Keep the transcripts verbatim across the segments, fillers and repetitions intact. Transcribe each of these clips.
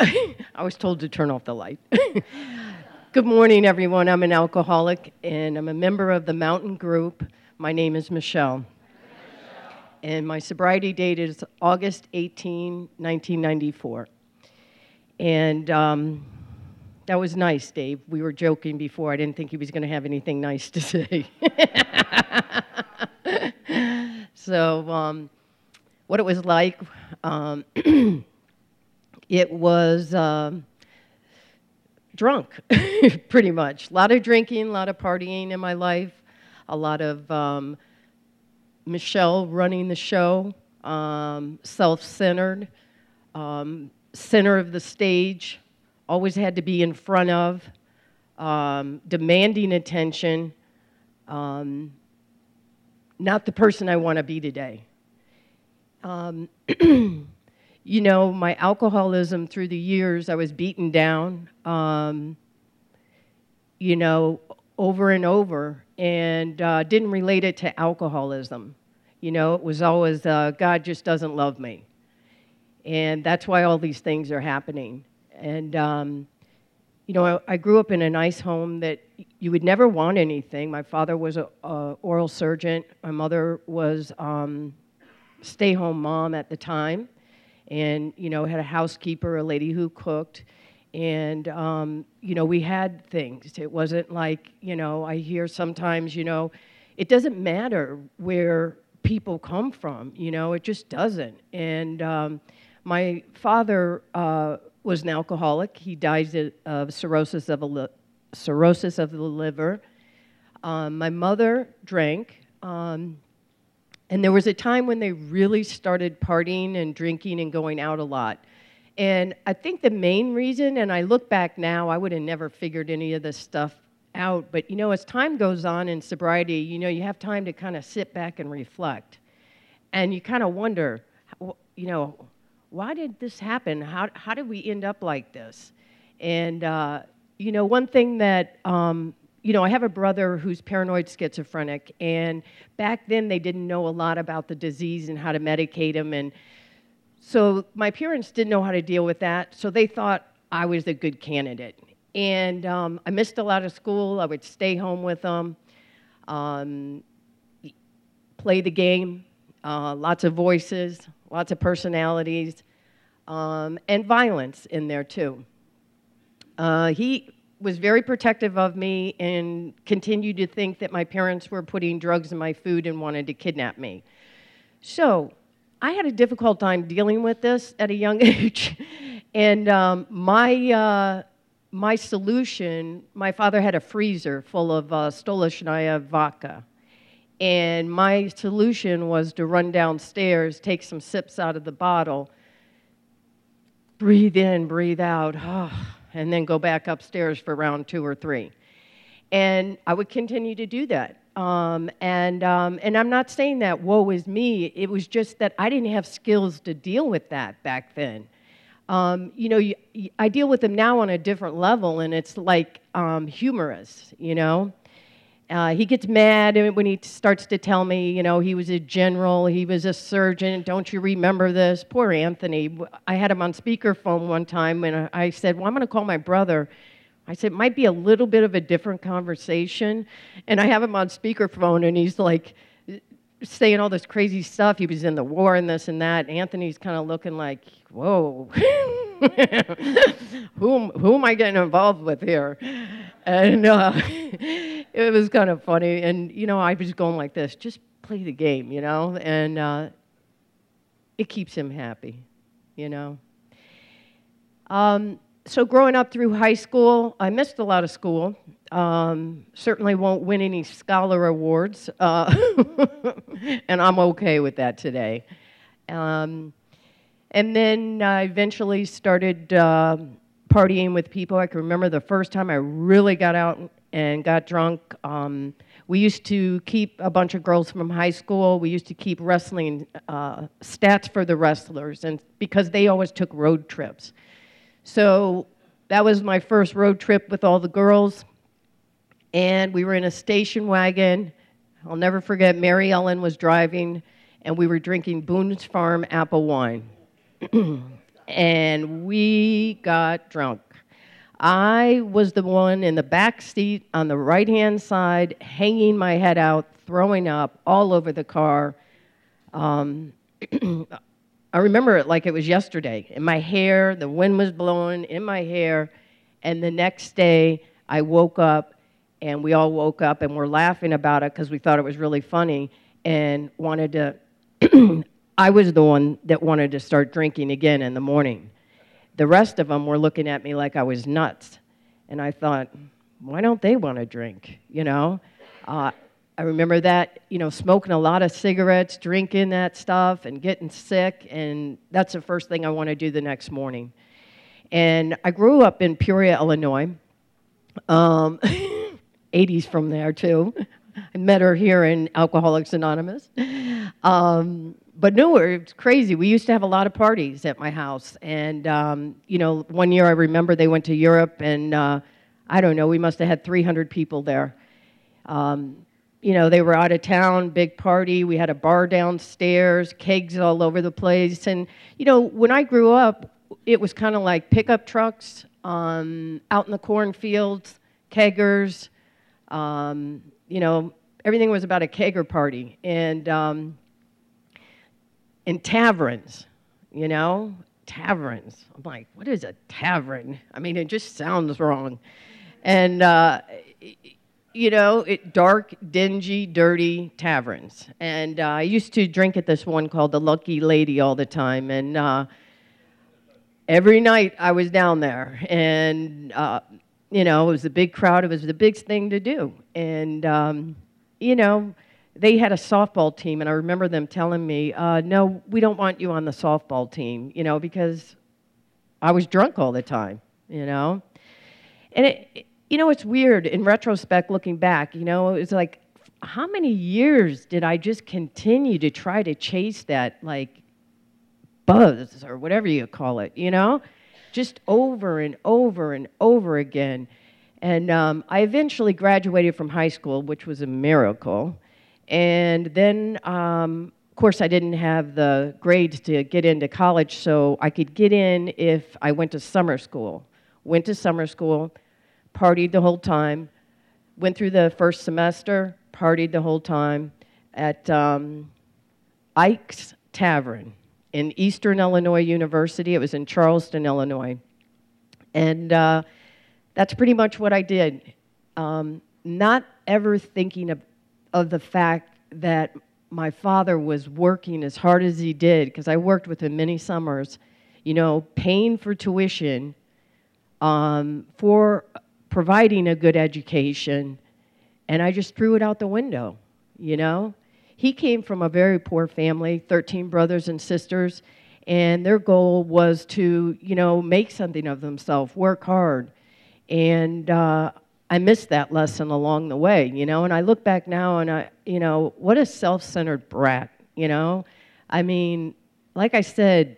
I was told to turn off the light. Good morning, everyone. I'm an alcoholic, and I'm a member of the Mountain Group. My name is Michelle. And my sobriety date is August eighteenth, nineteen ninety-four. And um, that was nice, Dave. We were joking before. I didn't think he was going to have anything nice to say. So um, what it was like, um, it was um, drunk, pretty much. A lot of drinking, a lot of partying in my life, a lot of um, Michelle running the show, um, self-centered, um, center of the stage, always had to be in front of, um, demanding attention, um, not the person I want to be today. Um, you know, my alcoholism through the years, I was beaten down, um, you know, over and over, and uh, didn't relate it to alcoholism. You know, it was always, uh, God just doesn't love me. And that's why all these things are happening. And, um, you know, I, I grew up in a nice home that you would never want anything. My father was an oral surgeon. My mother was um, stay-home mom at the time. And, you know, had a housekeeper, a lady who cooked. And, um, you know, we had things. It wasn't like, you know, I hear sometimes, you know, it doesn't matter where people come from, you know, it just doesn't. And um, my father uh, was an alcoholic. He died of cirrhosis of, a li- cirrhosis of the liver. Um, my mother drank. Um, and there was a time when they really started partying and drinking and going out a lot. And I think the main reason, and I look back now, I would have never figured any of this stuff out, but, you know, as time goes on in sobriety, you know, you have time to kind of sit back and reflect. And you kind of wonder, you know, why did this happen? How how did we end up like this? And, uh, you know, one thing that, um, you know, I have a brother who's paranoid schizophrenic, and back then they didn't know a lot about the disease and how to medicate him, and so my parents didn't know how to deal with that, so they thought I was a good candidate. And um, I missed a lot of school. I would stay home with them, um, play the game, uh, lots of voices, lots of personalities, um, and violence in there too. Uh, he was very protective of me and continued to think that my parents were putting drugs in my food and wanted to kidnap me. So I had a difficult time dealing with this at a young age. And um, my uh, my solution, my father had a freezer full of uh, Stolichnaya vodka. And my solution was to run downstairs, take some sips out of the bottle, breathe in, breathe out, and then go back upstairs for round two or three. And I would continue to do that. Um, and um, and I'm not saying that woe is me. It was just that I didn't have skills to deal with that back then. Um, you know, you, you, I deal with them now on a different level, and it's like um, humorous, you know. Uh, he gets mad when he starts to tell me, you know, he was a general, he was a surgeon, don't you remember this? Poor Anthony. I had him on speakerphone one time, and I said, well, I'm going to call my brother. I said, it might be a little bit of a different conversation. And I have him on speakerphone, and he's like saying all this crazy stuff. He was in the war and this and that. Anthony's kind of looking like, whoa, who, who am I getting involved with here? And uh, it was kind of funny. And, you know, I was going like this, just play the game, you know? And uh, it keeps him happy, you know? Um, so growing up through high school, I missed a lot of school. Um, certainly won't win any scholar awards, uh, and I'm okay with that today. Um, and then I eventually started uh, partying with people. I can remember the first time I really got out and got drunk. Um, we used to keep a bunch of girls from high school. We used to keep wrestling uh, stats for the wrestlers, and because they always took road trips. So that was my first road trip with all the girls. And we were in a station wagon. I'll never forget, Mary Ellen was driving, and we were drinking Boone's Farm apple wine. and we got drunk. I was the one in the back seat on the right-hand side, hanging my head out, throwing up all over the car. Um, I remember it like it was yesterday. In my hair, the wind was blowing in my hair, and the next day I woke up, and we all woke up, and we're laughing about it because we thought it was really funny and wanted to... I was the one that wanted to start drinking again in the morning. The rest of them were looking at me like I was nuts. And I thought, why don't they want to drink, you know? Uh, I remember that, you know, smoking a lot of cigarettes, drinking that stuff, and getting sick, and that's the first thing I want to do the next morning. And I grew up in Peoria, Illinois. Um, eighties from there, too. I met her here in Alcoholics Anonymous. Um, but no, it's crazy. We used to have a lot of parties at my house. And, um, you know, one year I remember they went to Europe, and uh, I don't know, we must have had three hundred people there. Um, you know, they were out of town, big party. We had a bar downstairs, kegs all over the place. And, you know, when I grew up, it was kind of like pickup trucks um, out in the cornfields, keggers. Um, you know, everything was about a kegger party. And... Um, In taverns, you know, taverns. I'm like, what is a tavern? I mean, it just sounds wrong. And, uh, you know, it, dark, dingy, dirty taverns. And uh, I used to drink at this one called the Lucky Lady all the time. And uh, every night I was down there. And, uh, you know, it was a big crowd. It was the big thing to do. And, um, you know... They had a softball team, and I remember them telling me, uh, no, we don't want you on the softball team, you know, because I was drunk all the time, you know. And, it, you know, it's weird in retrospect looking back, you know, it was like, how many years did I just continue to try to chase that, like, buzz or whatever you call it, you know, just over and over and over again. And um, I eventually graduated from high school, which was a miracle. And then, um, of course, I didn't have the grades to get into college, so I could get in if I went to summer school. Went to summer school, partied the whole time, went through the first semester, partied the whole time at um, Ike's Tavern in Eastern Illinois University. It was in Charleston, Illinois. And uh, that's pretty much what I did. Um, not ever thinking of of the fact that my father was working as hard as he did, because I worked with him many summers, you know, paying for tuition, um, for providing a good education, and I just threw it out the window, you know. He came from a very poor family, thirteen brothers and sisters, and their goal was to, you know, make something of themselves, work hard, and uh, I missed that lesson along the way, you know, and I look back now and I, you know, what a self-centered brat, you know. I mean, like I said,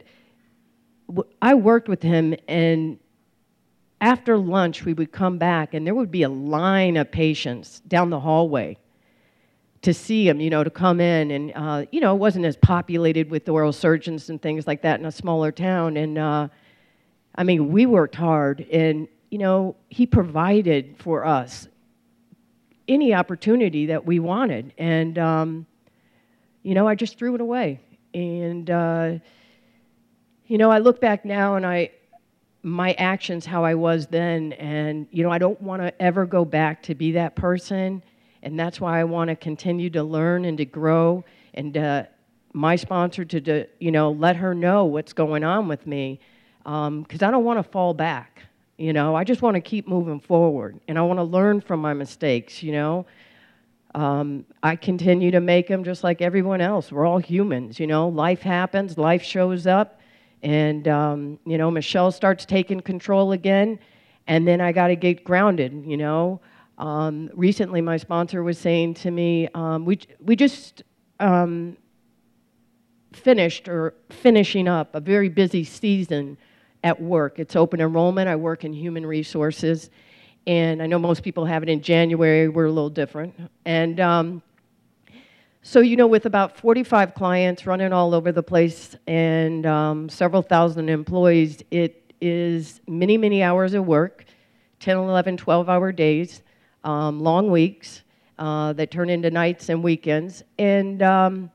I worked with him, and after lunch we would come back and there would be a line of patients down the hallway to see him, you know, to come in. And, uh, you know, it wasn't as populated with oral surgeons and things like that in a smaller town. And, uh, I mean, we worked hard, and you know, he provided for us any opportunity that we wanted. And, um, you know, I just threw it away. And, uh, you know, I look back now and I, my actions, how I was then, and, you know, I don't want to ever go back to be that person. And that's why I want to continue to learn and to grow. And uh, my sponsor to, to, you know, let her know what's going on with me, because um, I don't want to fall back. You know, I just want to keep moving forward, and I want to learn from my mistakes, you know. Um, I continue to make them just like everyone else. We're all humans, you know. Life happens, life shows up, and, um, you know, Michelle starts taking control again, and then I got to get grounded, you know. Um, recently, my sponsor was saying to me, um, we, we just um, finished or finishing up a very busy season at work. It's open enrollment. I work in human resources, and I know most people have it in January. We're a little different. And um, So, you know, with about forty-five clients running all over the place and um, several thousand employees, it is many, many hours of work, ten, eleven, twelve-hour days, um, long weeks uh, that turn into nights and weekends. And um,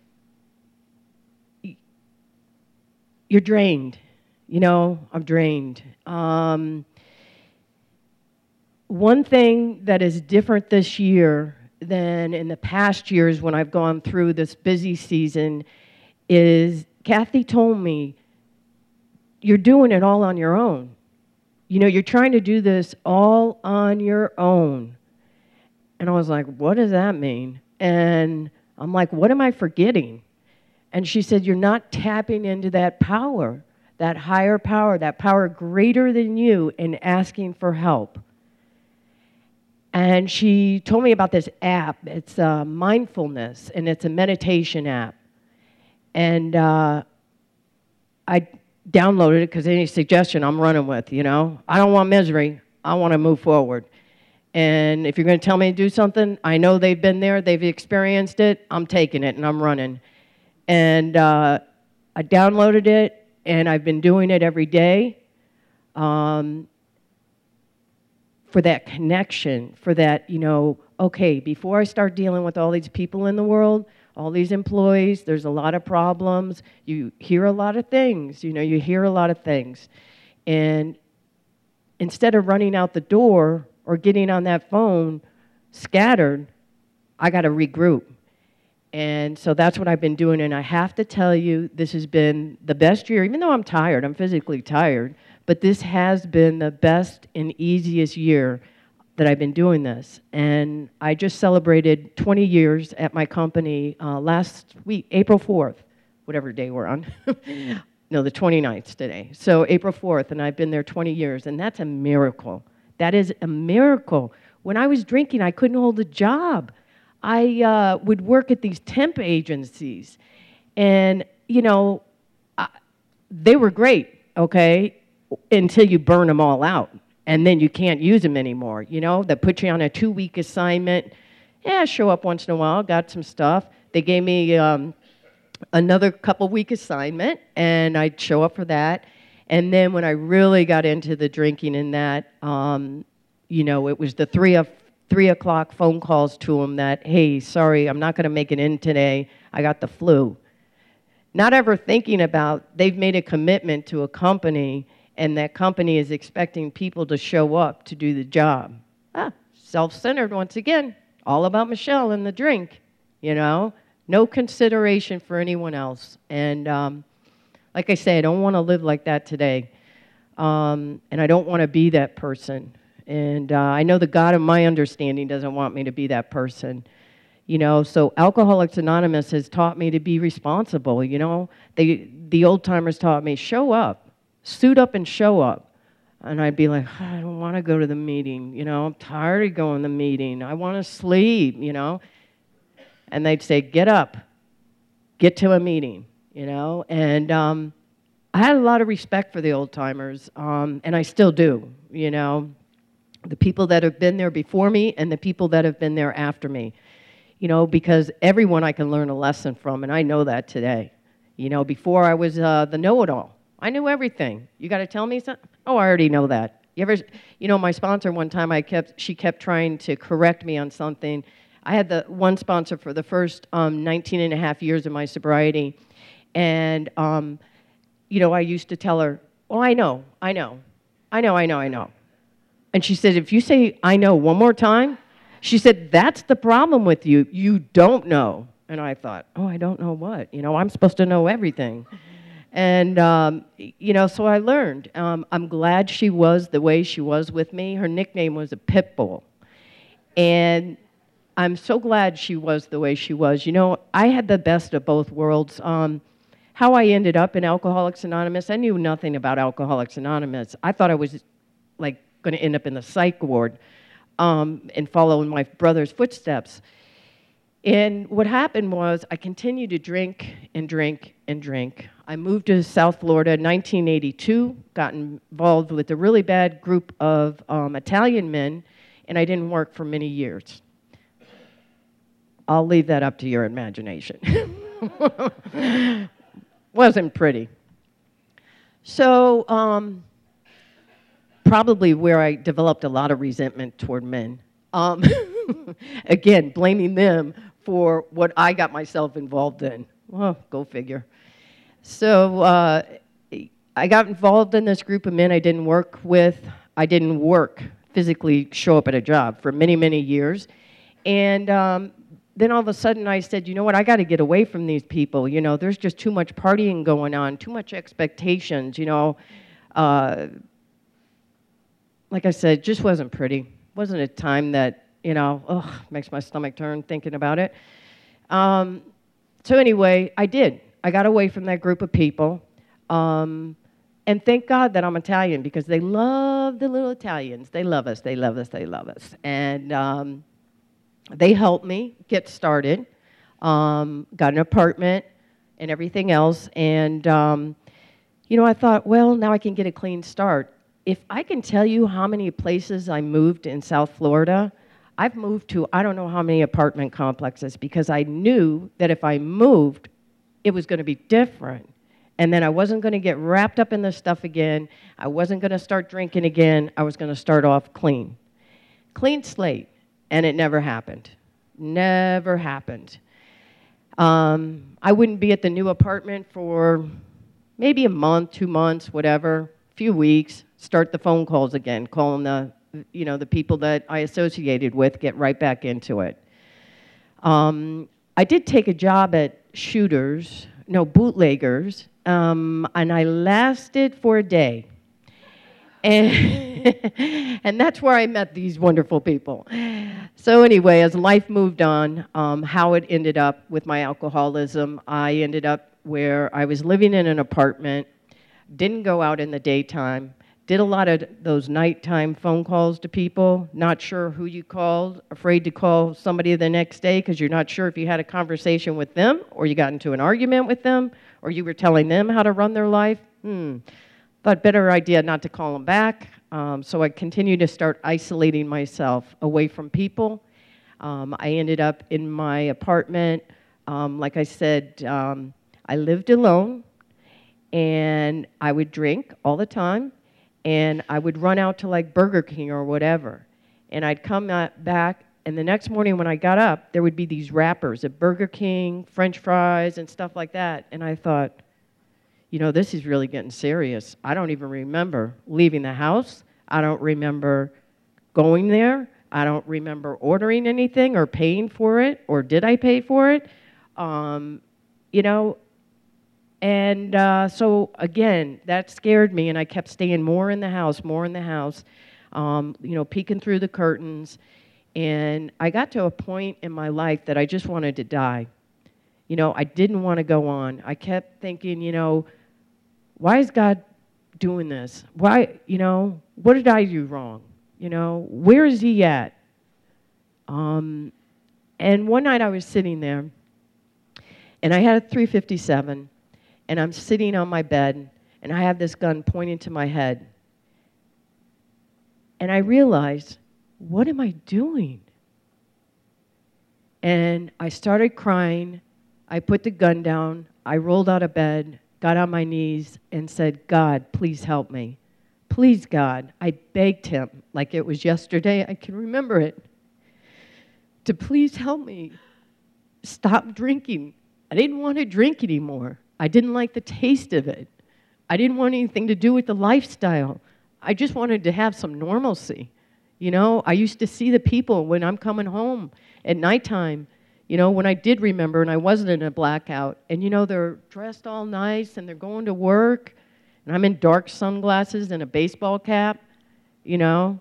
you're drained. You know, I'm drained. Um, one thing that is different this year than in the past years when I've gone through this busy season is Kathy told me, you're doing it all on your own. You know, you're trying to do this all on your own. And I was like, what does that mean? And I'm like, what am I forgetting? And she said, you're not tapping into that power, that higher power, that power greater than you, and asking for help. And she told me about this app. It's uh, mindfulness, and it's a meditation app. And uh, I downloaded it because any suggestion I'm running with, you know. I don't want misery. I want to move forward. And if you're going to tell me to do something, I know they've been there, they've experienced it, I'm taking it, and I'm running. And uh, I downloaded it, and I've been doing it every day. Um, for that connection, for that, you know, okay, before I start dealing with all these people in the world, all these employees, there's a lot of problems. You hear a lot of things, you know, you hear a lot of things. And instead of running out the door or getting on that phone scattered, I got to regroup. And so that's what I've been doing. And I have to tell you, this has been the best year, even though I'm tired, I'm physically tired, but this has been the best and easiest year that I've been doing this. And I just celebrated twenty years at my company uh, last week, April fourth, whatever day we're on. No, the twenty-ninth today. So April fourth, and I've been there twenty years, and that's a miracle. That is a miracle. When I was drinking, I couldn't hold a job. I uh, would work at these temp agencies, and, you know, I, they were great, okay, until you burn them all out, and then you can't use them anymore, you know. They put you on a two-week assignment. Yeah, show up once in a while, got some stuff. They gave me um, another couple-week assignment, and I'd show up for that. And then when I really got into the drinking and that, um, you know, it was the three of three o'clock phone calls to them that, hey, sorry, I'm not going to make it in today. I got the flu. Not ever thinking about they've made a commitment to a company, and that company is expecting people to show up to do the job. Ah, self-centered once again. All about Michelle and the drink, you know. No consideration for anyone else. And um, like I say, I don't want to live like that today. Um, and I don't want to be that person. And uh, I know the God of my understanding doesn't want me to be that person. You know, so Alcoholics Anonymous has taught me to be responsible, you know. They, the old-timers taught me, show up. Suit up and show up. And I'd be like, I don't want to go to the meeting. You know, I'm tired of going to the meeting. I want to sleep, you know. And they'd say, get up. Get to a meeting, you know. And um, I had a lot of respect for the old-timers, um, and I still do, you know. The people that have been there before me and the people that have been there after me. You know, because everyone I can learn a lesson from, and I know that today. You know, before I was uh, the know-it-all. I knew everything. You got to tell me something? Oh, I already know that. You ever, you know, my sponsor one time, I kept, she kept trying to correct me on something. I had the one sponsor for the first um, nineteen and a half years of my sobriety, and, um, you know, I used to tell her, oh, I know, I know, I know, I know, I know. And she said, if you say I know one more time, she said, that's the problem with you. You don't know. And I thought, oh, I don't know what? You know, I'm supposed to know everything. And, um, you know, so I learned. Um, I'm glad she was the way she was with me. Her nickname was a pit bull. And I'm so glad she was the way she was. You know, I had the best of both worlds. Um, how I ended up in Alcoholics Anonymous, I knew nothing about Alcoholics Anonymous. I thought I was, like, going to end up in the psych ward um, and follow in my brother's footsteps. And what happened was I continued to drink and drink and drink. I moved to South Florida in nineteen eighty-two, got involved with a really bad group of um, Italian men, and I didn't work for many years. I'll leave that up to your imagination. Wasn't pretty. So, um, probably where I developed a lot of resentment toward men. Um, again, blaming them for what I got myself involved in. Well, go figure. So uh, I got involved in this group of men I didn't work with. I didn't work, physically show up at a job for many, many years. And um, then all of a sudden I said, you know what, I got to get away from these people. You know, there's just too much partying going on, too much expectations, you know. Uh, like I said, just wasn't pretty. Wasn't a time that, you know, ugh, makes my stomach turn thinking about it. Um, so anyway, I did. I got away from that group of people. Um, and thank God that I'm Italian, because they love the little Italians. They love us, they love us, they love us. And um, they helped me get started, um, got an apartment and everything else. And, um, you know, I thought, well, now I can get a clean start. If I can tell you how many places I moved in South Florida, I've moved to I don't know how many apartment complexes, because I knew that if I moved, it was going to be different. And then I wasn't going to get wrapped up in this stuff again. I wasn't going to start drinking again. I was going to start off clean. Clean slate. And it never happened. Never happened. Um, I wouldn't be at the new apartment for maybe a month, two months, whatever, a few weeks. Start the phone calls again, calling the, you know, the people that I associated with, get right back into it. Um, I did take a job at Shooters, no, Bootleggers, um, and I lasted for a day. And, and that's where I met these wonderful people. So anyway, as life moved on, um, how it ended up with my alcoholism, I ended up where I was living in an apartment, didn't go out in the daytime, did a lot of those nighttime phone calls to people, not sure who you called, afraid to call somebody the next day because you're not sure if you had a conversation with them or you got into an argument with them or you were telling them how to run their life. Hmm. Thought better idea not to call them back. Um, so I continued to start isolating myself away from people. Um, I ended up in my apartment. Um, like I said, um, I lived alone, and I would drink all the time. And I would run out to like Burger King or whatever. And I'd come back, and the next morning when I got up, there would be these wrappers at Burger King, French fries, and stuff like that. And I thought, you know, this is really getting serious. I don't even remember leaving the house. I don't remember going there. I don't remember ordering anything or paying for it, or did I pay for it? Um, you know, And uh, so, again, that scared me, and I kept staying more in the house, more in the house, um, you know, peeking through the curtains. And I got to a point in my life that I just wanted to die. You know, I didn't want to go on. I kept thinking, you know, why is God doing this? Why, you know, what did I do wrong? You know, where is he at? Um, and one night I was sitting there, and I had a three fifty-seven, and I'm sitting on my bed, and I have this gun pointing to my head. And I realized, what am I doing? And I started crying. I put the gun down. I rolled out of bed, got on my knees, and said, God, please help me. Please, God. I begged him like it was yesterday. I can remember it. To please help me stop drinking. I didn't want to drink anymore. I didn't like the taste of it. I didn't want anything to do with the lifestyle. I just wanted to have some normalcy. You know, I used to see the people when I'm coming home at nighttime, you know, when I did remember and I wasn't in a blackout. And, you know, they're dressed all nice and they're going to work. And I'm in dark sunglasses and a baseball cap, you know.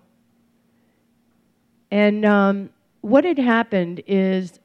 And um, what had happened is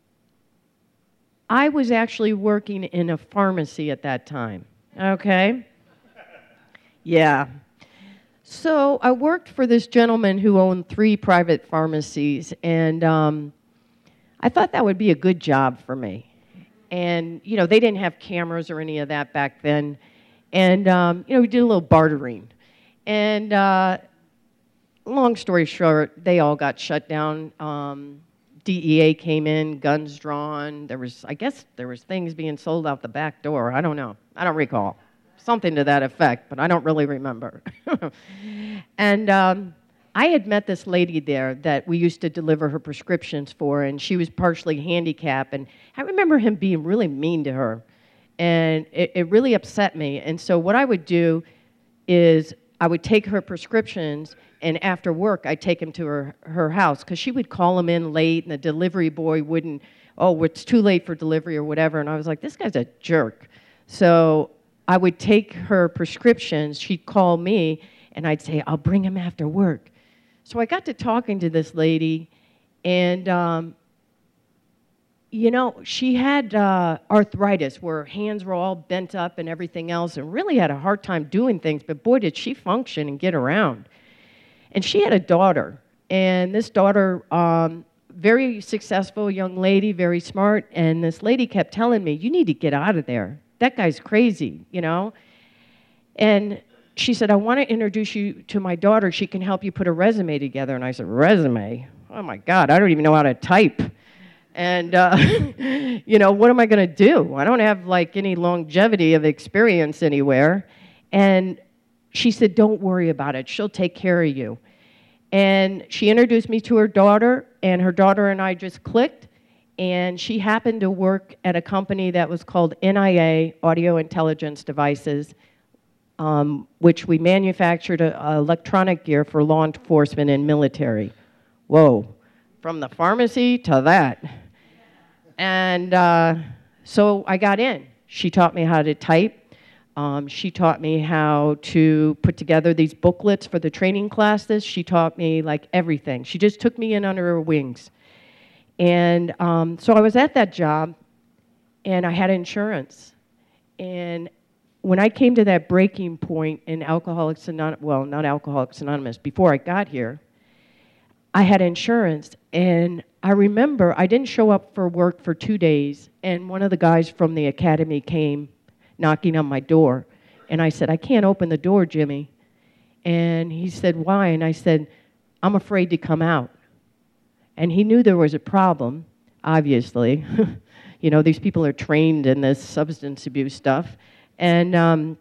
I was actually working in a pharmacy at that time, okay? Yeah. So I worked for this gentleman who owned three private pharmacies, and um, I thought that would be a good job for me. And, you know, they didn't have cameras or any of that back then. And, um, you know, we did a little bartering. And uh, long story short, they all got shut down. Um, D E A came in, guns drawn. There was, I guess, there was things being sold out the back door. I don't know. I don't recall. Something to that effect, but I don't really remember. And um, I had met this lady there that we used to deliver her prescriptions for, and she was partially handicapped. And I remember him being really mean to her, and it, it really upset me. And so what I would do is I would take her prescriptions, and after work, I'd take him to her, her house, because she would call him in late, and the delivery boy wouldn't, oh, it's too late for delivery or whatever. And I was like, this guy's a jerk. So I would take her prescriptions, she'd call me, and I'd say, I'll bring him after work. So I got to talking to this lady, and, um, you know, she had uh, arthritis where her hands were all bent up and everything else, and really had a hard time doing things, but boy, did she function and get around. And she had a daughter, and this daughter, um, very successful young lady, very smart, and this lady kept telling me, you need to get out of there. That guy's crazy, you know? And she said, I want to introduce you to my daughter. She can help you put a resume together. And I said, resume? Oh, my God, I don't even know how to type. And, uh, you know, what am I going to do? I don't have, like, any longevity of experience anywhere. And she said, don't worry about it. She'll take care of you. And she introduced me to her daughter, and her daughter and I just clicked. And she happened to work at a company that was called N I A, Audio Intelligence Devices, um, which we manufactured a, a electronic gear for law enforcement and military. Whoa, from the pharmacy to that. And uh, so I got in. She taught me how to type. Um, she taught me how to put together these booklets for the training classes. She taught me, like, everything. She just took me in under her wings. And um, so I was at that job, and I had insurance. And when I came to that breaking point in Alcoholics Anonymous, well, not Alcoholics Anonymous, before I got here, I had insurance. And I remember I didn't show up for work for two days, and one of the guys from the academy came knocking on my door. And I said, I can't open the door, Jimmy. And he said, why? And I said, I'm afraid to come out. And he knew there was a problem, obviously. You know, these people are trained in this substance abuse stuff. And um,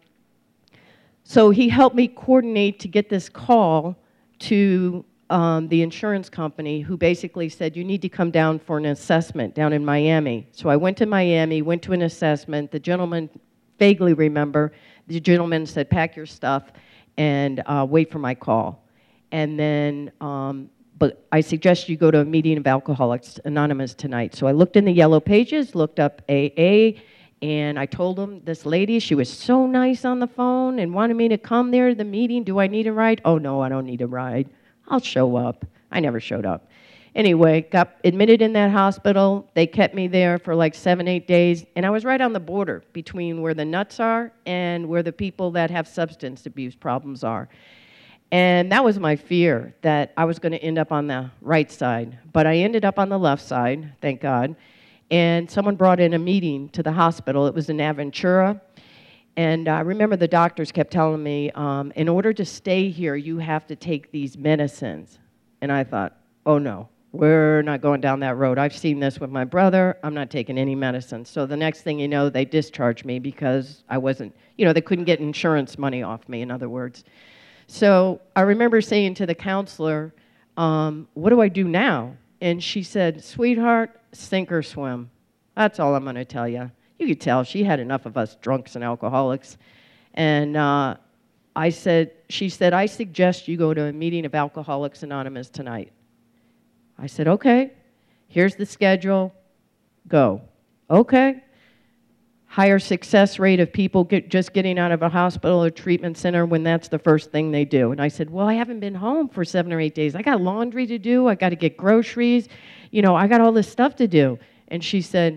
so he helped me coordinate to get this call to um, the insurance company, who basically said, you need to come down for an assessment down in Miami. So I went to Miami, went to an assessment. The gentleman, vaguely remember, the gentleman said, pack your stuff and uh, wait for my call. And then... Um, But I suggest you go to a meeting of Alcoholics Anonymous tonight. So I looked in the yellow pages, looked up A A, and I told them, this lady, she was so nice on the phone and wanted me to come there to the meeting. Do I need a ride? Oh, no, I don't need a ride. I'll show up. I never showed up. Anyway, got admitted in that hospital. They kept me there for like seven, eight days. And I was right on the border between where the nuts are and where the people that have substance abuse problems are. And that was my fear, that I was going to end up on the right side. But I ended up on the left side, thank God. And someone brought in a meeting to the hospital. It was in Aventura. And I remember the doctors kept telling me, um, in order to stay here, you have to take these medicines. And I thought, oh, no, we're not going down that road. I've seen this with my brother. I'm not taking any medicine. So the next thing you know, they discharged me because I wasn't, you know, they couldn't get insurance money off me, in other words. So I remember saying to the counselor, um, what do I do now? And she said, sweetheart, sink or swim. That's all I'm going to tell you. You could tell she had enough of us drunks and alcoholics. And uh, I said, she said, I suggest you go to a meeting of Alcoholics Anonymous tonight. I said, okay, here's the schedule, go. Okay. Higher success rate of people get, just getting out of a hospital or treatment center when that's the first thing they do. And I said, well, I haven't been home for seven or eight days. I got laundry to do. I got to get groceries. You know, I got all this stuff to do. And she said,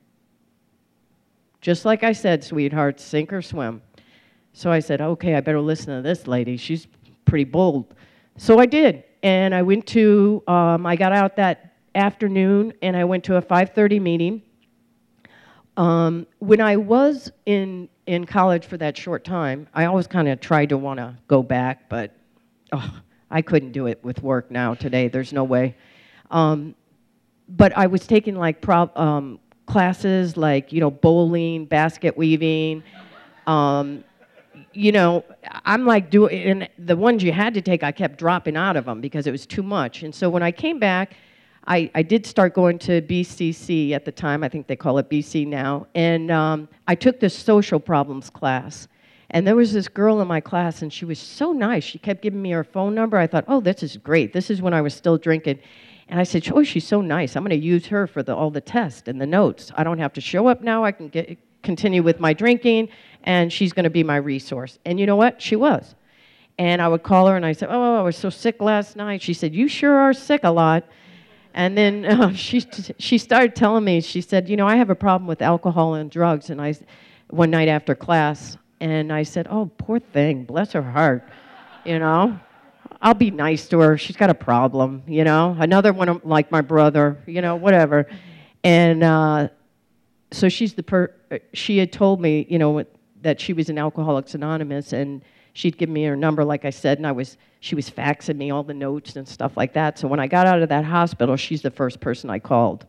just like I said, sweetheart, sink or swim. So I said, okay, I better listen to this lady. She's pretty bold. So I did. And I went to, um, I got out that afternoon, and I went to a five thirty meeting. Um, when I was in, in college for that short time, I always kind of tried to want to go back, but oh, I couldn't do it with work now today. There's no way. Um, but I was taking like pro- um, classes like, you know, bowling, basket weaving. Um, you know, I'm like doing, and the ones you had to take, I kept dropping out of them because it was too much. And so when I came back, I, I did start going to B C C at the time. I think they call it B C now. And um, I took this social problems class. And there was this girl in my class, and she was so nice. She kept giving me her phone number. I thought, oh, this is great. This is when I was still drinking. And I said, oh, she's so nice. I'm going to use her for the, all the tests and the notes. I don't have to show up now. I can get, continue with my drinking, and she's going to be my resource. And you know what? She was. And I would call her, and I said, oh, I was so sick last night. She said, you sure are sick a lot. And then uh, she she started telling me, she said, you know, I have a problem with alcohol and drugs. And I, one night after class, and I said, oh, poor thing, bless her heart, you know. I'll be nice to her. She's got a problem, you know. Another one like my brother, you know, whatever. And uh, so she's the per. She had told me, you know, that she was in Alcoholics Anonymous, and she'd give me her number, like I said, and I was. She was faxing me all the notes and stuff like that. So when I got out of that hospital, she's the first person I called.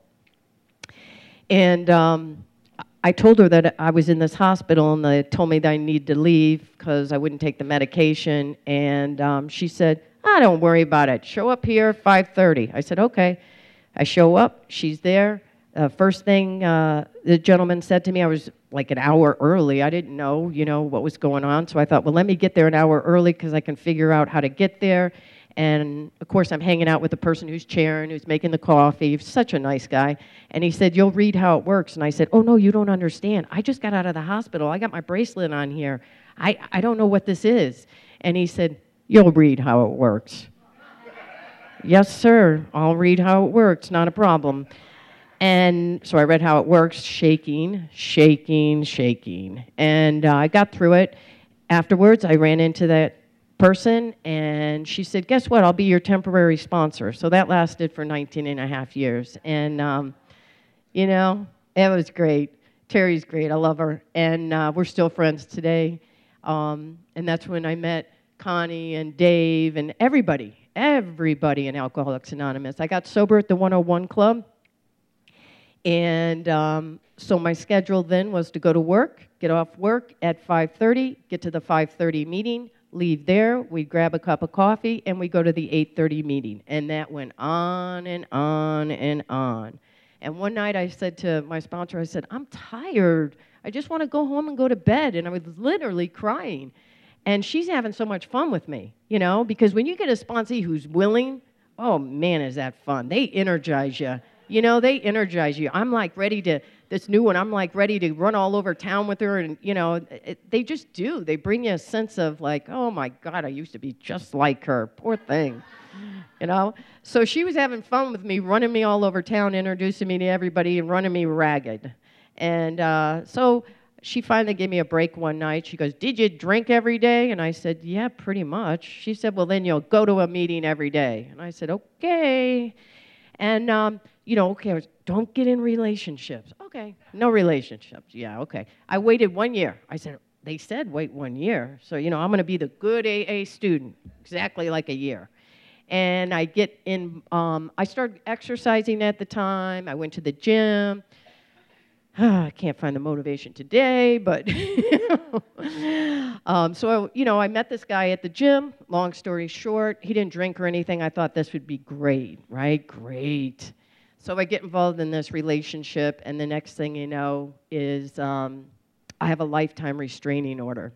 And um, I told her that I was in this hospital, and they told me that I needed to leave because I wouldn't take the medication. And um, she said, ah, don't worry about it. Show up here at five thirty. I said, okay. I show up. She's there. Uh, first thing uh, the gentleman said to me, I was like an hour early. I didn't know, you know, what was going on. So I thought, well, let me get there an hour early because I can figure out how to get there. And, of course, I'm hanging out with the person who's chairing, who's making the coffee. He's such a nice guy. And he said, you'll read how it works. And I said, oh, no, you don't understand. I just got out of the hospital. I got my bracelet on here. I, I don't know what this is. And he said, you'll read how it works. Yes, sir. I'll read how it works. Not a problem. And so I read how it works, shaking, shaking, shaking. And uh, I got through it. Afterwards, I ran into that person, and she said, guess what? I'll be your temporary sponsor. So that lasted for nineteen and a half years. And, um, you know, it was great. Terry's great. I love her. And uh, we're still friends today. Um, and that's when I met Connie and Dave and everybody, everybody in Alcoholics Anonymous. I got sober at the one oh one Club. And um, so my schedule then was to go to work, get off work at five thirty, get to the five thirty meeting, leave there, we'd grab a cup of coffee, and we'd go to the eight thirty meeting. And that went on and on and on. And one night I said to my sponsor, I said, I'm tired. I just want to go home and go to bed. And I was literally crying. And she's having so much fun with me, you know, because when you get a sponsee who's willing, oh, man, is that fun. They energize you. You know, they energize you. I'm like ready to, this new one, I'm like ready to run all over town with her. And, you know, it, they just do. They bring you a sense of like, oh, my God, I used to be just like her. Poor thing. You know? So she was having fun with me, running me all over town, introducing me to everybody, and running me ragged. And uh, so she finally gave me a break one night. She goes, did you drink every day? And I said, yeah, pretty much. She said, well, then you'll go to a meeting every day. And I said, okay. And, um, you know, okay, don't get in relationships. Okay, no relationships. Yeah, okay. I waited one year. I said, they said wait one year. So, you know, I'm going to be the good A A student, exactly like a year. And I get in, um, I started exercising at the time. I went to the gym. I can't find the motivation today, but um, so, you know, I met this guy at the gym. Long story short, he didn't drink or anything. I thought this would be great, right? Great. So I get involved in this relationship, and the next thing you know is um, I have a lifetime restraining order.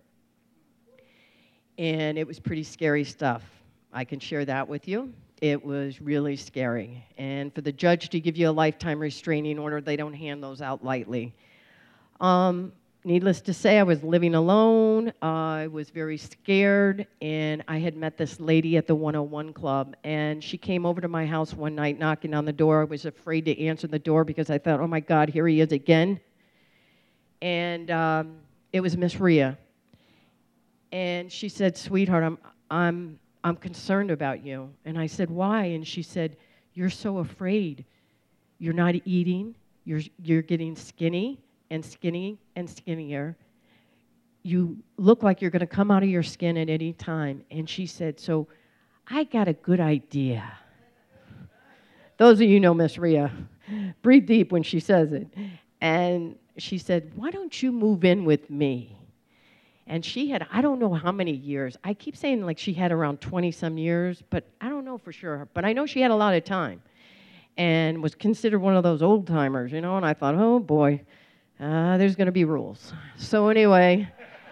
And it was pretty scary stuff. I can share that with you. It was really scary. And for the judge to give you a lifetime restraining order, they don't hand those out lightly. Um, needless to say, I was living alone. Uh, I was very scared. And I had met this lady at the one oh one Club. And she came over to my house one night knocking on the door. I was afraid to answer the door because I thought, oh, my God, here he is again. And um, it was Miss Rhea. And she said, sweetheart, I'm... I'm I'm concerned about you. And I said, why? And she said, you're so afraid. You're not eating. You're, you're getting skinny and skinny and skinnier. You look like you're going to come out of your skin at any time. And she said, so I got a good idea. Those of you know Miss Rhea. breathe deep when she says it. And she said, why don't you move in with me? And she had, I don't know how many years. I keep saying like she had around twenty-some years, but I don't know for sure. But I know she had a lot of time and was considered one of those old-timers, you know. And I thought, oh, boy, uh, there's going to be rules. So anyway,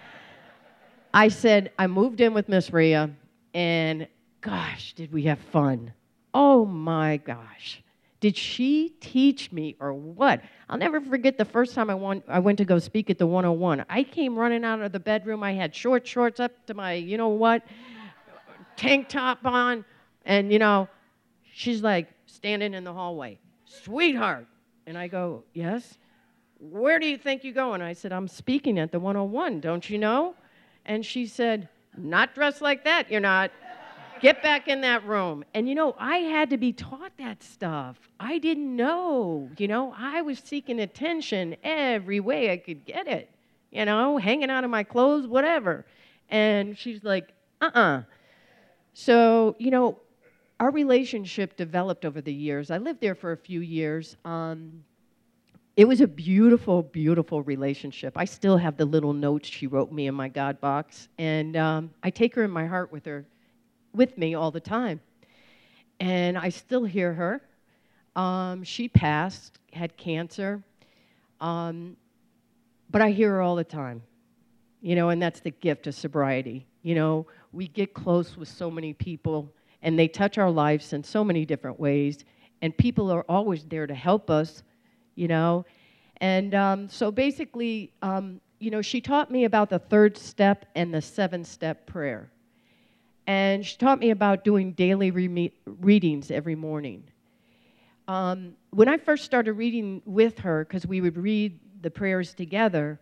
I said, I moved in with Miss Rhea, and gosh, did we have fun. Oh, my gosh. Did she teach me or what? I'll never forget the first time I, want, I went to go speak at the one oh one. I came running out of the bedroom. I had short shorts up to my, you know what, tank top on. And, you know, she's like standing in the hallway, sweetheart. And I go, yes? Where do you think you're going? I said, I'm speaking at the one oh one, don't you know? And she said, not dressed like that, you're not. Get back in that room. And, you know, I had to be taught that stuff. I didn't know. You know, I was seeking attention every way I could get it. You know, hanging out of my clothes, whatever. And she's like, uh-uh. So, you know, our relationship developed over the years. I lived there for a few years. Um, it was a beautiful, beautiful relationship. I still have the little notes she wrote me in my God box. And um, I take her in my heart with her. with me all the time. And I still hear her. Um, she passed, had cancer. Um, but I hear her all the time. You know, and that's the gift of sobriety. You know, we get close with so many people, and they touch our lives in so many different ways, and people are always there to help us, you know. And um, so basically, um, you know, she taught me about the third step and the seven-step prayer. And she taught me about doing daily re- readings every morning. Um, when I first started reading with her, because we would read the prayers together,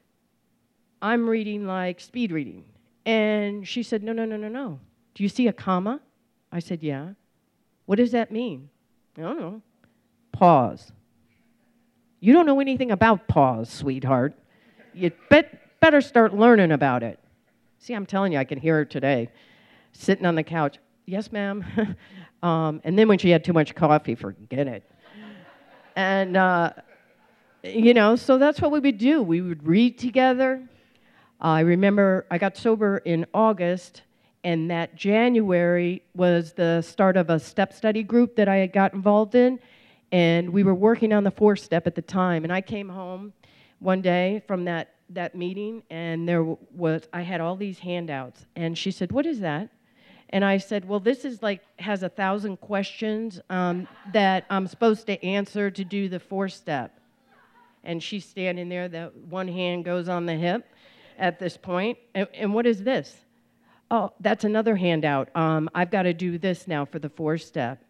I'm reading like speed reading. And she said, no, no, no, no, no. Do you see a comma? I said, yeah. What does that mean? I don't know. Pause. You don't know anything about pause, sweetheart. You bet, better start learning about it. See, I'm telling you, I can hear her today. Sitting on the couch, yes, ma'am. um, and then when she had too much coffee, forget it. And, uh, you know, so that's what we would do. We would read together. Uh, I remember I got sober in August, and that January was the start of a step study group that I had got involved in, and we were working on the fourth step at the time. And I came home one day from that, that meeting, and there was I had all these handouts. And she said, what is that? And I said, well, this is like, has a thousand questions um, that I'm supposed to answer to do the fourth step. And she's standing there, the one hand goes on the hip at this point. And, and what is this? Oh, that's another handout. Um, I've got to do this now for the fourth step.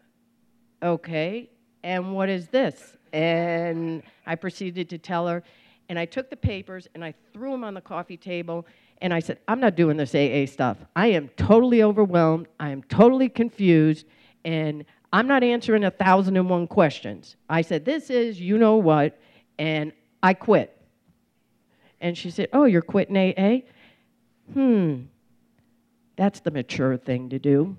Okay, and what is this? And I proceeded to tell her, and I took the papers and I threw them on the coffee table. And I said, I'm not doing this A A stuff. I am totally overwhelmed. I am totally confused. And I'm not answering a thousand and one questions. I said, this is you know what. And I quit. And she said, oh, you're quitting A A? Hmm. That's the mature thing to do.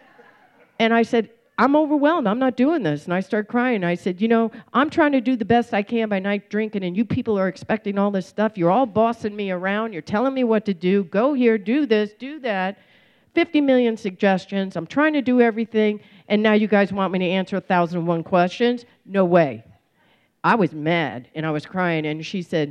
And I said, I'm overwhelmed. I'm not doing this. And I started crying. I said, you know, I'm trying to do the best I can by night drinking, and you people are expecting all this stuff. You're all bossing me around. You're telling me what to do. Go here, do this, do that. fifty million suggestions. I'm trying to do everything, and now you guys want me to answer one thousand one questions? No way. I was mad, and I was crying, and she said,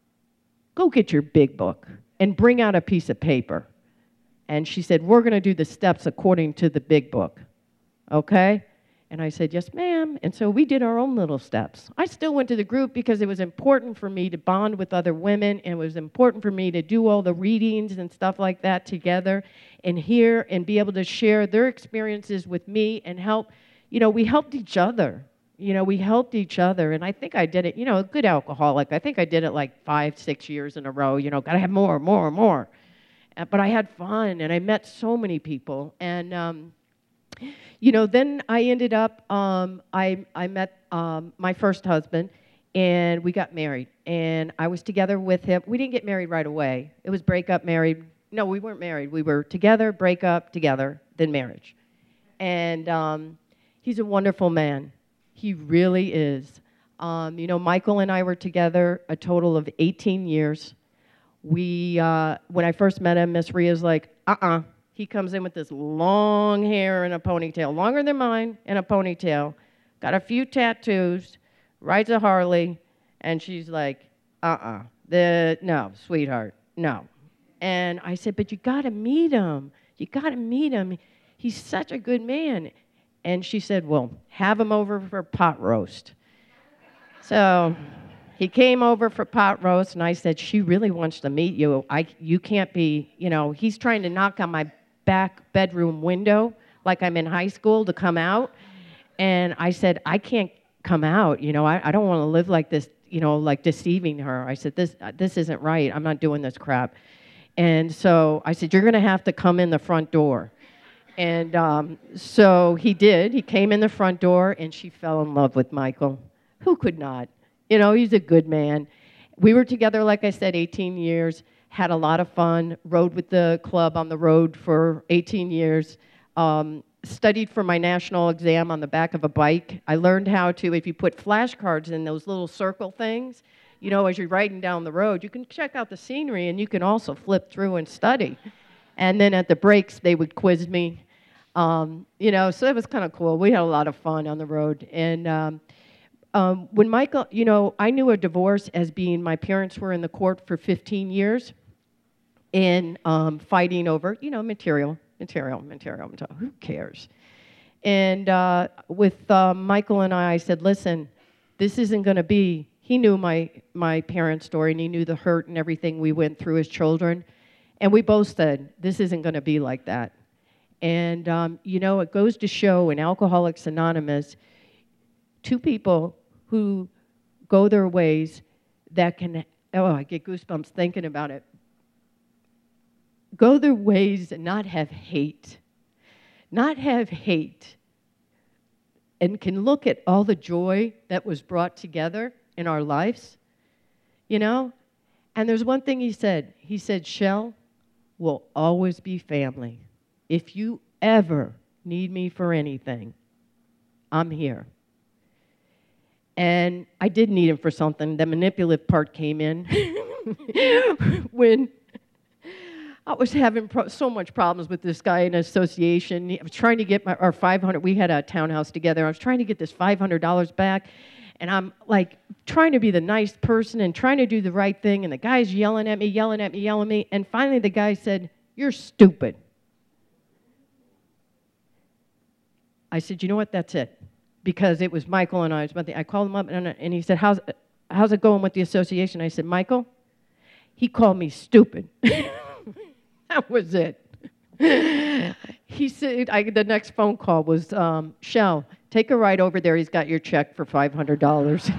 go get your big book and bring out a piece of paper. And she said, we're going to do the steps according to the big book. Okay? And I said, yes, ma'am. And so we did our own little steps. I still went to the group because it was important for me to bond with other women, and it was important for me to do all the readings and stuff like that together and hear and be able to share their experiences with me and help. You know, we helped each other. You know, we helped each other. And I think I did it, you know, a good alcoholic. I think I did it like five, six years in a row. You know, got to have more, more, more. But I had fun, and I met so many people. And, um, you know, then I ended up, um, I, I met um, my first husband, and we got married. And I was together with him. We didn't get married right away. It was break up, married. No, we weren't married. We were together, break up, together, then marriage. And um, he's a wonderful man. He really is. Um, you know, Michael and I were together a total of eighteen years. We, uh, when I first met him, Miss Ria's like, uh-uh. He comes in with this long hair and a ponytail, longer than mine, and a ponytail. Got a few tattoos, rides a Harley, and she's like, uh-uh. The no, sweetheart, no. And I said, but you got to meet him. You got to meet him. He's such a good man. And she said, well, have him over for pot roast. So he came over for pot roast, and I said, she really wants to meet you. I, you can't be, you know, he's trying to knock on my back bedroom window like I'm in high school to come out. And I said, I can't come out. You know, I, I don't want to live like this, you know, like deceiving her. I said, this, this isn't right. I'm not doing this crap. And so I said, you're going to have to come in the front door. And um, so he did. He came in the front door, and she fell in love with Michael. Who could not? You know, he's a good man. We were together, like I said, eighteen years, had a lot of fun, rode with the club on the road for eighteen years, um, studied for my national exam on the back of a bike. I learned how to, if you put flashcards in those little circle things, you know, as you're riding down the road, you can check out the scenery, and you can also flip through and study. And then at the breaks, they would quiz me. Um, you know, so it was kind of cool. We had a lot of fun on the road. And um, um, when Michael, you know, I knew a divorce as being my parents were in the court for fifteen years and um, fighting over, you know, material, material, material, material. Who cares? And uh, with uh, Michael and I, I said, listen, this isn't going to be, he knew my, my parents' story, and he knew the hurt and everything we went through as children. And we both said, this isn't going to be like that. And, um, you know, it goes to show in Alcoholics Anonymous, two people who go their ways that can, oh, I get goosebumps thinking about it, go their ways and not have hate, not have hate, and can look at all the joy that was brought together in our lives, you know? And there's one thing he said. He said, Shell, we'll always be family. If you ever need me for anything, I'm here. And I did need him for something. The manipulative part came in when I was having pro- so much problems with this guy in association. I was trying to get my, our five hundred, we had a townhouse together. I was trying to get this five hundred dollars back. And I'm like trying to be the nice person and trying to do the right thing. And the guy's yelling at me, yelling at me, yelling at me. And finally the guy said, you're stupid. I said, you know what, that's it. Because it was Michael and I. Was I called him up, and, and he said, how's, how's it going with the association? I said, Michael, he called me stupid. That was it. He said, I, the next phone call was, um, Shell, take a ride over there. He's got your check for five hundred dollars.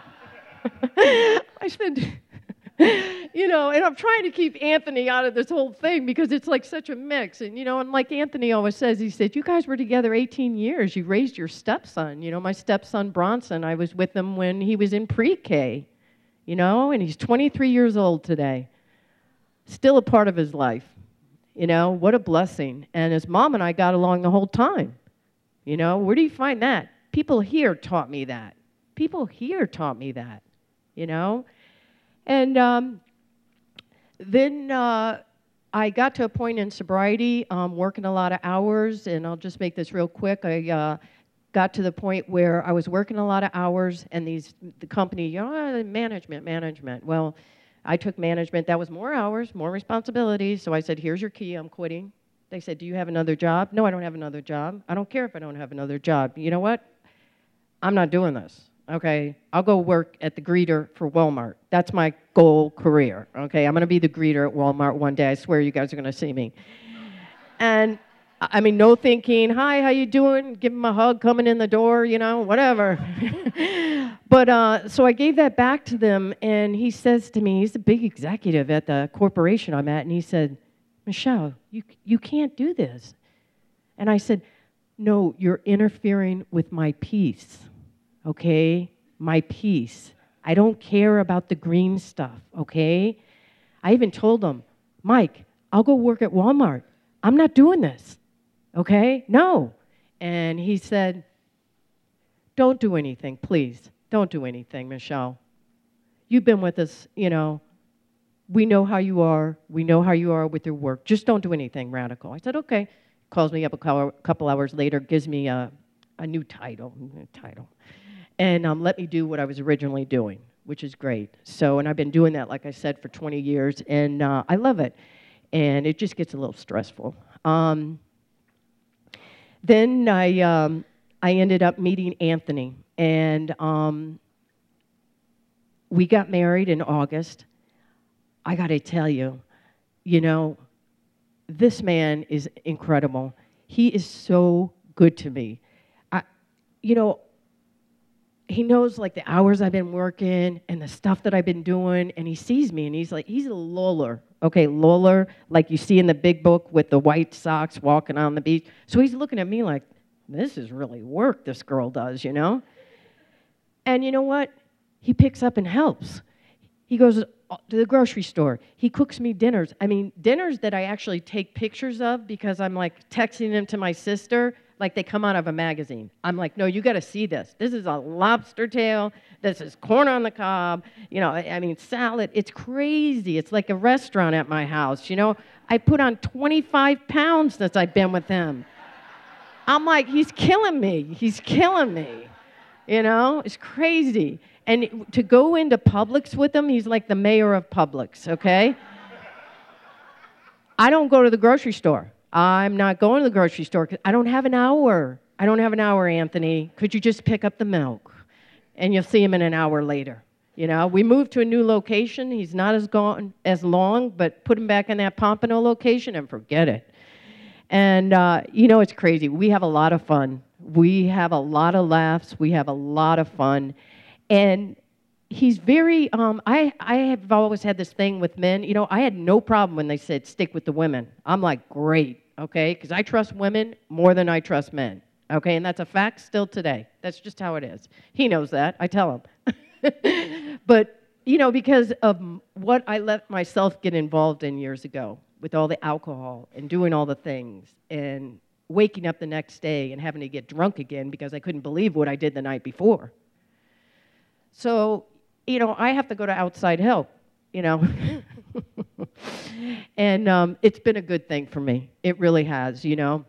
I said, you know, and I'm trying to keep Anthony out of this whole thing because it's like such a mix. And, you know, and like Anthony always says, he said, you guys were together eighteen years. You raised your stepson. You know, my stepson, Bronson, I was with him when he was in pre-K, you know, and he's twenty-three years old today. Still a part of his life. You know, what a blessing. And his mom and I got along the whole time. You know, where do you find that? People here taught me that. People here taught me that, you know. And um, then uh, I got to a point in sobriety, um, working a lot of hours, and I'll just make this real quick. I uh, got to the point where I was working a lot of hours, and these the company, you know, management, management. Well, I took management. That was more hours, more responsibilities. So I said, here's your key. I'm quitting. They said, do you have another job? No, I don't have another job. I don't care if I don't have another job. You know what? I'm not doing this. Okay, I'll go work at the greeter for Walmart. That's my goal career. Okay, I'm going to be the greeter at Walmart one day. I swear you guys are going to see me. And I mean, no thinking, hi, how you doing? Give him a hug coming in the door, you know, whatever. But uh, so I gave that back to them, and he says to me, he's a big executive at the corporation I'm at, and he said, Michelle, you you can't do this. And I said, no, you're interfering with my peace. Okay, my peace. I don't care about the green stuff, okay? I even told him, Mike, I'll go work at Walmart. I'm not doing this, okay? No. And he said, don't do anything, please. Don't do anything, Michelle. You've been with us, you know. We know how you are. We know how you are with your work. Just don't do anything radical. I said, okay. Calls me up a couple hours later, gives me a, a new title, new title, and um, let me do what I was originally doing, which is great. So, and I've been doing that, like I said, for twenty years, and uh, I love it. And it just gets a little stressful. Um, then I, um, I ended up meeting Anthony, and um, we got married in August. I got to tell you, you know, this man is incredible. He is so good to me. I, you know, he knows like the hours I've been working and the stuff that I've been doing, and he sees me, and he's like, he's a Lawler. Okay, Lawler, like you see in the big book with the white socks walking on the beach. So he's looking at me like, this is really work this girl does, you know? And you know what? He picks up and helps. He goes to the grocery store. He cooks me dinners. I mean, dinners that I actually take pictures of because I'm like texting them to my sister like they come out of a magazine. I'm like, no, you got to see this. This is a lobster tail. This is corn on the cob. You know, I, I mean, salad. It's crazy. It's like a restaurant at my house. You know, I put on twenty-five pounds since I've been with him. I'm like, he's killing me. He's killing me. You know, it's crazy. And to go into Publix with him, he's like the mayor of Publix, okay? I don't go to the grocery store. I'm not going to the grocery store because I don't have an hour. I don't have an hour, Anthony. Could you just pick up the milk? And you'll see him in an hour later. You know, we moved to a new location. He's not as gone as long, but put him back in that Pompano location and forget it. And, uh, you know, it's crazy. We have a lot of fun. We have a lot of laughs. We have a lot of fun. And he's very, um, I, I have always had this thing with men. You know, I had no problem when they said, stick with the women. I'm like, great, okay? Because I trust women more than I trust men, okay? And that's a fact still today. That's just how it is. He knows that. I tell him. But, you know, because of what I let myself get involved in years ago with all the alcohol and doing all the things and waking up the next day and having to get drunk again because I couldn't believe what I did the night before. So, you know, I have to go to outside help, you know. And um, it's been a good thing for me. It really has, you know.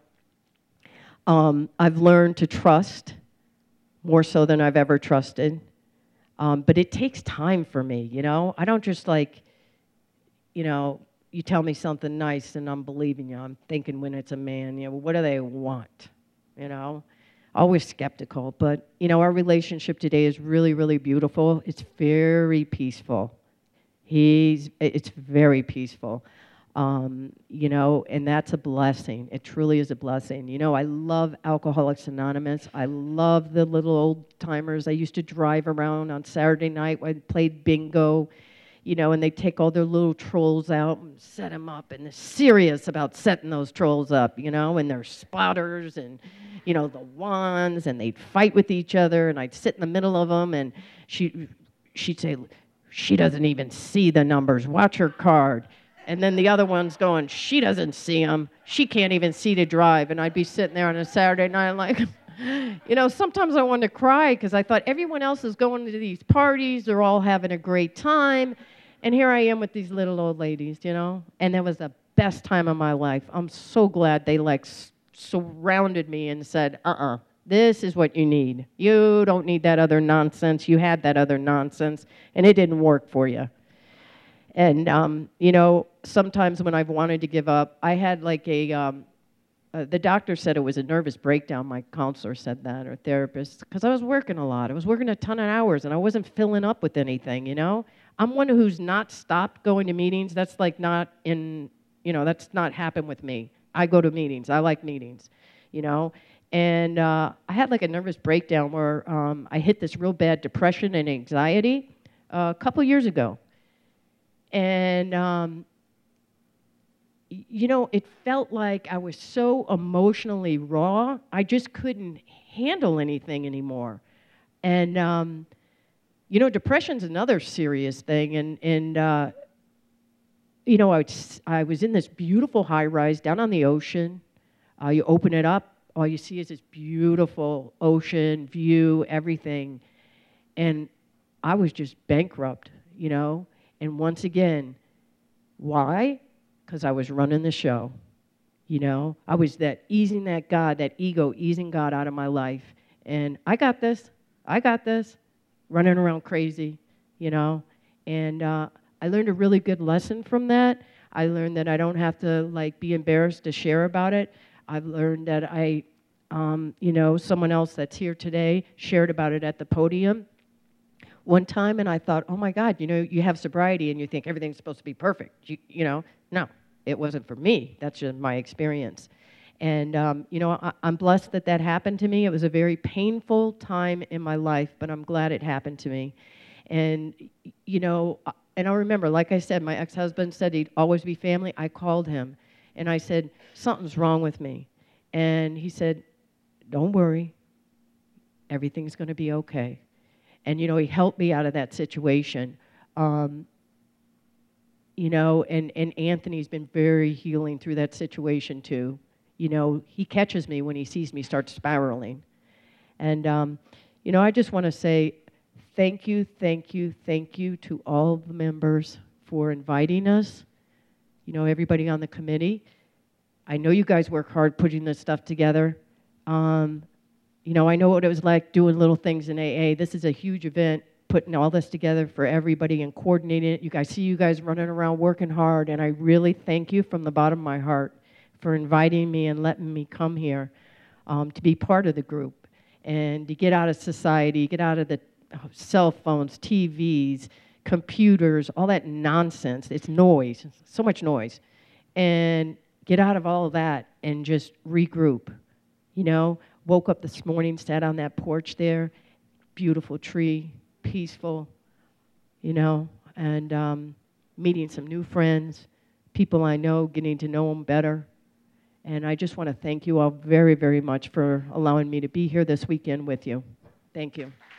Um, I've learned to trust more so than I've ever trusted. Um, but it takes time for me, you know. I don't just like, you know, you tell me something nice and I'm believing you. I'm thinking when it's a man, you know, what do they want, you know? Always skeptical, but, you know, our relationship today is really, really beautiful. It's very peaceful. He's, it's very peaceful, um, you know, and that's a blessing. It truly is a blessing. You know, I love Alcoholics Anonymous. I love the little old-timers. I used to drive around on Saturday night when I played bingo, you know, and they take all their little trolls out and set them up, and they're serious about setting those trolls up, you know, and they're spotters and, you know, the wands, and they'd fight with each other, and I'd sit in the middle of them, and she, she'd say, she doesn't even see the numbers, watch her card. And then the other one's going, she doesn't see them, she can't even see to drive. And I'd be sitting there on a Saturday night like, you know, sometimes I wanted to cry because I thought everyone else is going to these parties, they're all having a great time, and here I am with these little old ladies, you know, and that was the best time of my life. I'm so glad they, like, s- surrounded me and said, uh-uh, this is what you need. You don't need that other nonsense. You had that other nonsense, and it didn't work for you. And, um, you know, sometimes when I've wanted to give up, I had like a, um, uh, the doctor said it was a nervous breakdown. My counselor said that, or therapist, because I was working a lot. I was working a ton of hours, and I wasn't filling up with anything, you know. I'm one who's not stopped going to meetings. That's like not in, you know, that's not happened with me. I go to meetings. I like meetings, you know. And uh, I had like a nervous breakdown where um, I hit this real bad depression and anxiety uh, a couple years ago. And, um, y- you know, it felt like I was so emotionally raw, I just couldn't handle anything anymore. And, um, you know, depression's another serious thing. And, and uh, you know, I was, I was in this beautiful high-rise down on the ocean. Uh, you open it up, all you see is this beautiful ocean view, everything. And I was just bankrupt, you know. And once again, why? Because I was running the show, you know. I was that easing that God, that ego, easing God out of my life. And I got this. I got this. Running around crazy, you know. And uh, I learned a really good lesson from that. I learned that I don't have to, like, be embarrassed to share about it. I've learned that I, um, you know, someone else that's here today shared about it at the podium one time, and I thought, oh, my God, you know, you have sobriety and you think everything's supposed to be perfect. You, you know, no, it wasn't for me. That's just my experience. And, um, you know, I, I'm blessed that that happened to me. It was a very painful time in my life, but I'm glad it happened to me. And, you know, and I remember, like I said, my ex-husband said he'd always be family. I called him, and I said, something's wrong with me. And he said, don't worry. Everything's going to be okay. And, you know, he helped me out of that situation. Um, you know, and, and Anthony's been very healing through that situation, too. You know, he catches me when he sees me start spiraling. And, um, you know, I just want to say thank you, thank you, thank you to all the members for inviting us. You know, everybody on the committee. I know you guys work hard putting this stuff together. Um, you know, I know what it was like doing little things in A A. This is a huge event, putting all this together for everybody and coordinating it. You guys see you guys running around working hard, and I really thank you from the bottom of my heart for inviting me and letting me come here um, to be part of the group and to get out of society, get out of the cell phones, T Vs, computers, all that nonsense. It's noise, so much noise. And get out of all of that and just regroup. You know, woke up this morning, sat on that porch there, beautiful tree, peaceful, you know, and um, meeting some new friends, people I know, getting to know them better. And I just want to thank you all very, very much for allowing me to be here this weekend with you. Thank you.